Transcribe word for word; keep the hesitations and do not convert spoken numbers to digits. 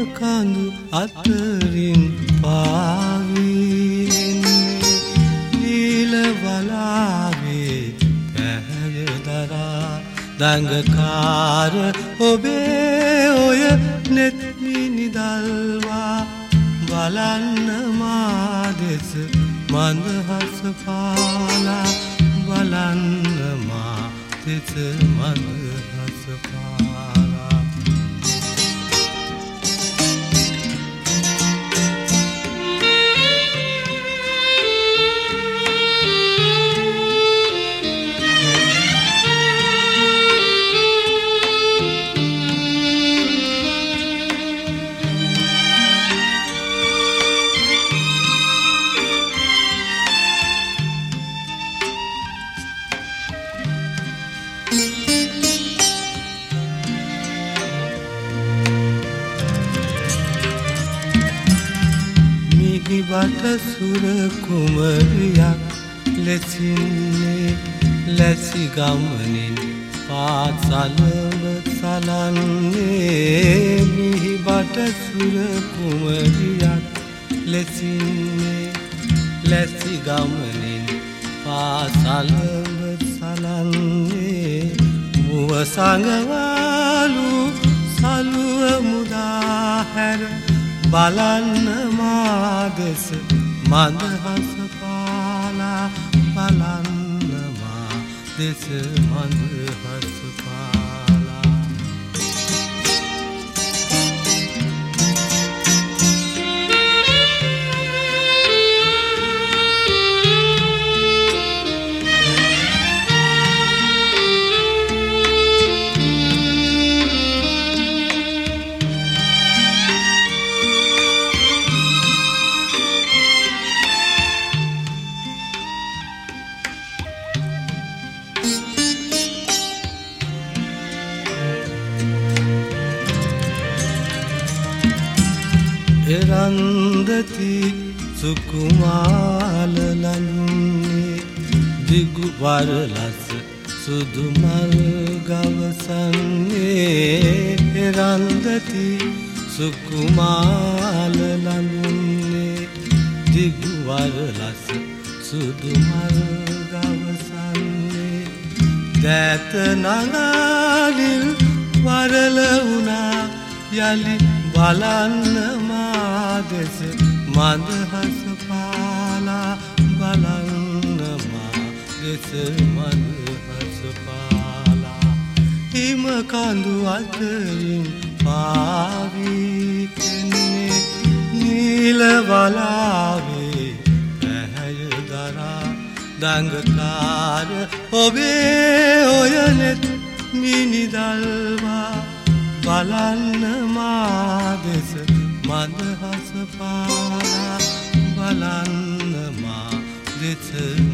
කඳු අතරින් පාවී එන්නේ නීල වලාවේ පැහැය දරා දඟකාර ඔබේ ඔය නෙත් මිනිදල්වා බලන්න මා දෙස මන්දහස පාලා බලන්න මා දෙස මන්දහස පාලා මිහිබට සුර කුමරියක් ලෙසින්නේ ලැසි ගමනින් පාසලම සලන්නේ මිහිබට සුර කුමරියක් ලෙසින්නේ ලැසි ගමනින් පාසලම සලන්නේ මුව සඟවාලු සලුව මුදා හැර බලන්න මා දෙස මන්දහස පාලා බලන්න මා දෙස මන්දහස පාලා එරන්දති සුකුමාල ලඳුන්නේ දිගු වරලස සුදු මල් ගවසන්නේ එරන්දති සුකුමාල ලඳුන්නේ දිගු වරලස සුදු මල් ගවසන්නේ දෑත නගාලිල් වරල වුණා යලි බලන්න මා දෙස මන්දහස පාලා බලන්න මා දෙස මන්දහස පාලා හිම කඳු අතරින් පාවී එන්නේ නීල වලාවේ පැහැය දරා දඟකාර ඔබේ ඔය නෙත් මිනිදල්වා බලන්න මා දෙස මන්දහස පාලා බලන්න මා දෙස